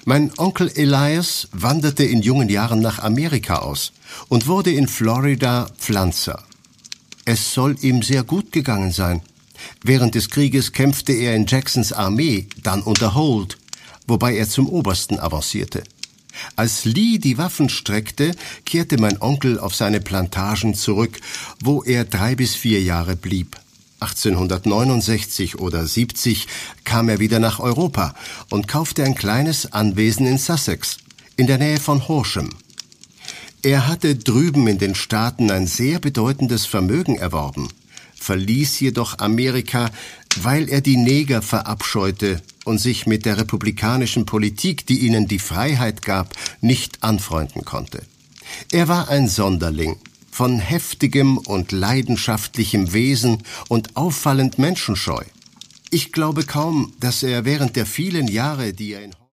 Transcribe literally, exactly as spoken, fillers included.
Mein Onkel Elias wanderte in jungen Jahren nach Amerika aus und wurde in Florida Pflanzer. Es soll ihm sehr gut gegangen sein. Während des Krieges kämpfte er in Jacksons Armee, dann unter Holt, wobei er zum Obersten avancierte. Als Lee die Waffen streckte, kehrte mein Onkel auf seine Plantagen zurück, wo er drei bis vier Jahre blieb. achtzehnhundertneunundsechzig oder siebzig kam er wieder nach Europa und kaufte ein kleines Anwesen in Sussex, in der Nähe von Horsham. Er hatte drüben in den Staaten ein sehr bedeutendes Vermögen erworben, verließ jedoch Amerika, weil er die Neger verabscheute und sich mit der republikanischen Politik, die ihnen die Freiheit gab, nicht anfreunden konnte. Er war ein Sonderling, von heftigem und leidenschaftlichem Wesen und auffallend menschenscheu. Ich glaube kaum, dass er während der vielen Jahre, die er in